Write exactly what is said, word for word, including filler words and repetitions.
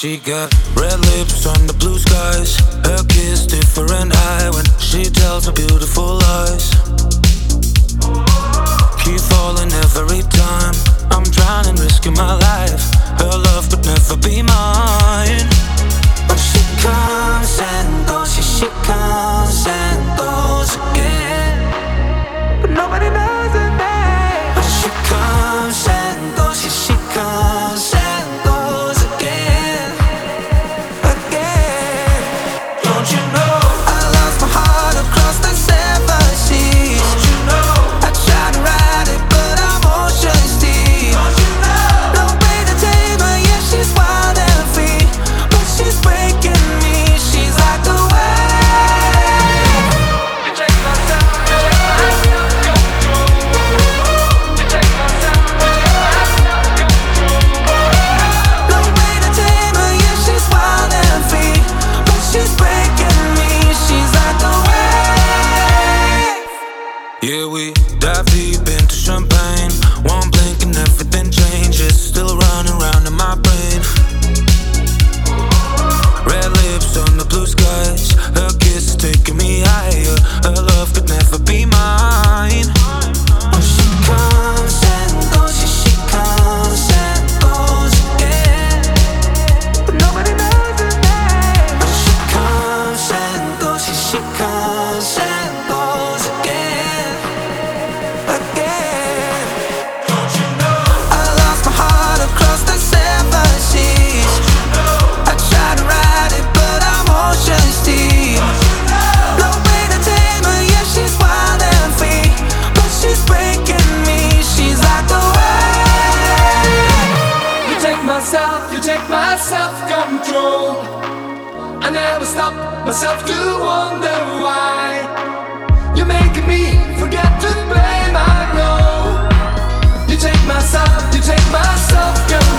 She got red lips on the blue skies. Her kiss different high when she tells her beautiful lies. Keep falling every time. I'm drowning, risking my life. Her love could never be mine. But she comes and goes, yeah, she comes and goes again. But nobody knows her name. But she comes and goes, yeah, she comes and goes again. Again. Don't you know I lost my heart across the seven seas? Don't you know I tried to ride it, but I'm ocean's deep. Don't you know no way to tame her, yeah, she's wild and free. But she's breaking me, she's like a wave. You take my time, you take my self-control. You take my time, you take my self-control. No way to tame her, yeah, she's wild and free. But she's breaking me, she's like a wave. Yeah, we dive deep into champagne. One blink and everything changes. Still running round in my brain. Red lips on the blue skies. Her kiss is taking me higher. Her love could never be mine. Oh, she comes and goes, yeah, she comes and goes again. But nobody knows her name. Oh, she comes and goes, yeah, she comes and goes again. Again. Don't you know I lost my heart across the seven seas? I tried to ride it, but I'm ocean's deep. No way to tame her, yeah, she's wild and free. But she's breaking me, she's like a wave. You take myself, you take my self-control. I never stop myself to wonder why. You're making me forget to blame, I know. You take myself, you take my self-control.